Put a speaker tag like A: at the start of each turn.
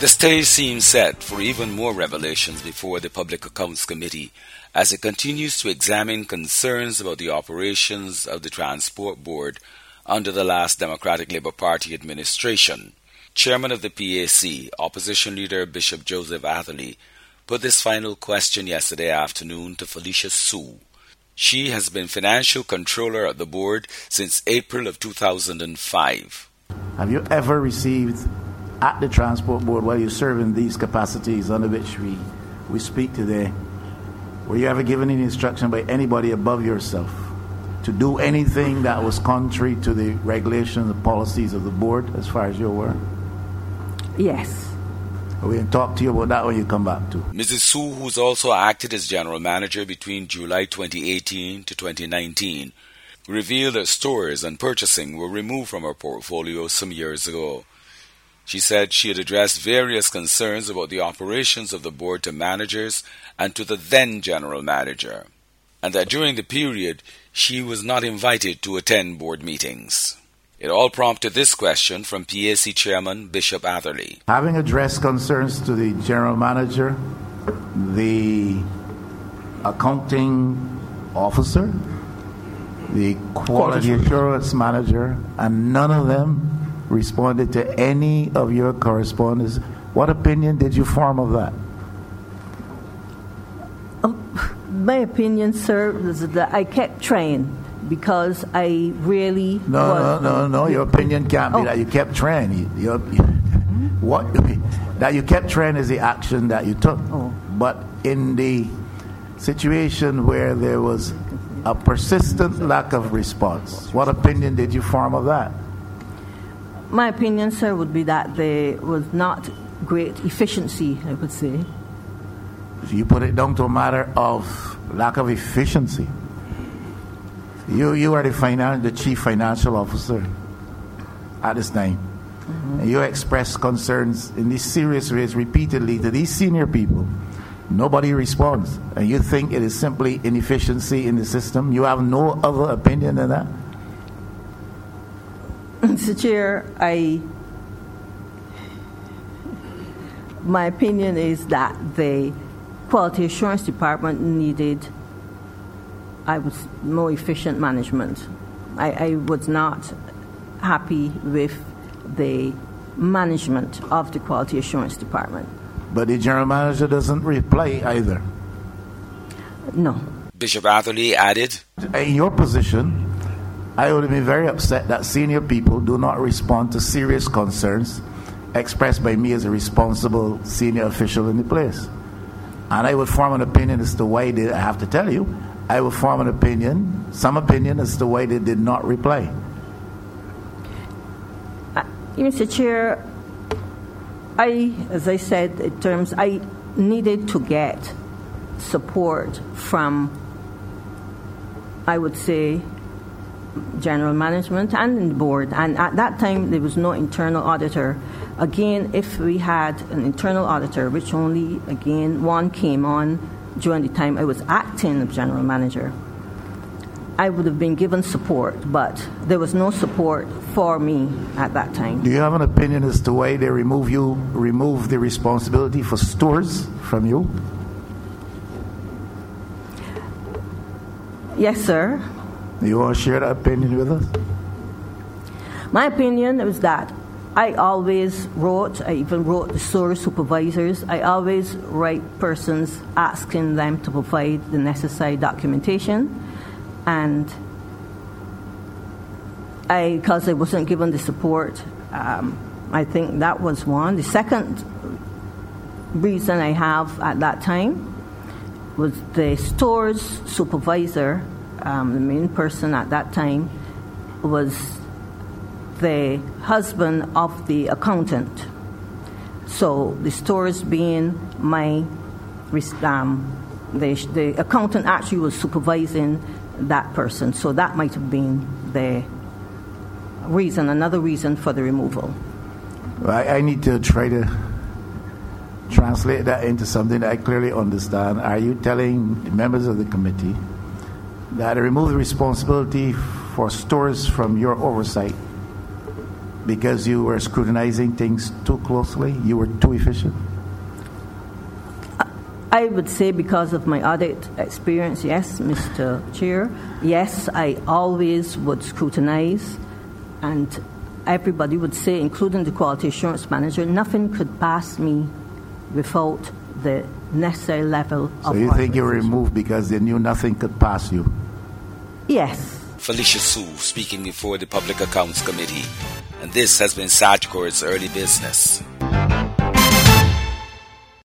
A: The stage seems set for even more revelations before the Public Accounts Committee as it continues to examine concerns about the operations of the Transport Board under the last Democratic Labour Party administration. Chairman of the PAC, Opposition Leader Bishop Joseph Atherley, put this final question yesterday afternoon to Felicia Sue. She has been financial controller of the board since April of 2005.
B: Have you ever received at the Transport Board, while you serve in these capacities under which we speak today, were you ever given any instruction by anybody above yourself to do anything that was contrary to the regulations and policies of the board, as far as you're aware?
C: Yes.
B: We can talk to you about that when you come back to.
A: Mrs. Sue, who's also acted as general manager between July 2018 to 2019, revealed that stores and purchasing were removed from her portfolio some years ago. She said she had addressed various concerns about the operations of the board to managers and to the then general manager, and that during the period she was not invited to attend board meetings. It all prompted this question from PAC Chairman Bishop Atherley.
B: Having addressed concerns to the general manager, the accounting officer, the quality assurance manager, and none of them responded to any of your correspondence, what opinion did you form of that?
C: My opinion, sir, is that I kept trying because I really
B: No. Your opinion can't be that you kept trying. That you kept trying is the action that you took. But in the situation where there was a persistent lack of response, what opinion did you form of that?
C: My opinion, sir, would be that there was not great efficiency, I would say.
B: So you put it down to a matter of lack of efficiency. You are the chief financial officer at this time. Mm-hmm. And you express concerns in these serious ways repeatedly to these senior people. Nobody responds. And you think it is simply inefficiency in the system? You have no other opinion than that?
C: Mr. Chair, my opinion is that the Quality Assurance Department needed, more efficient management. I was not happy with the management of the Quality Assurance Department.
B: But the general manager doesn't reply either.
C: No.
A: Bishop Atherley added,
B: in your position, I would have been very upset that senior people do not respond to serious concerns expressed by me as a responsible senior official in the place. And I would form an opinion as to why I have to tell you, I would form some opinion as to why they did not reply.
C: Mr. Chair, as I said, I needed to get support from, I would say, general management and the board, and at that time there was no internal auditor. Again, if we had an internal auditor, which only one came on during the time I was acting as general manager, I would have been given support, but there was no support for me at that time.
B: Do you have an opinion as to why they remove the responsibility for stores from you?
C: Yes, sir.
B: You want to share that opinion with us?
C: My opinion was that I even wrote the store supervisors. I always write persons asking them to provide the necessary documentation. And because I wasn't given the support, I think that was one. The second reason I have at that time was the store's supervisor, the main person at that time, was the husband of the accountant. So the stores being the accountant actually was supervising that person. So that might have been the reason, another reason for the removal.
B: I need to try to translate that into something that I clearly understand. Are you telling the members of the committee that remove the responsibility for stores from your oversight because you were scrutinizing things too closely? You were too efficient?
C: I would say because of my audit experience, yes, Mr. Chair. Yes, I always would scrutinize, and everybody would say, including the quality assurance manager, nothing could pass me without the necessary level of
B: So you think you were removed because they knew nothing could pass you?
C: Yes.
A: Felicia Sue speaking before the Public Accounts Committee. And this has been Sagicor Early Business.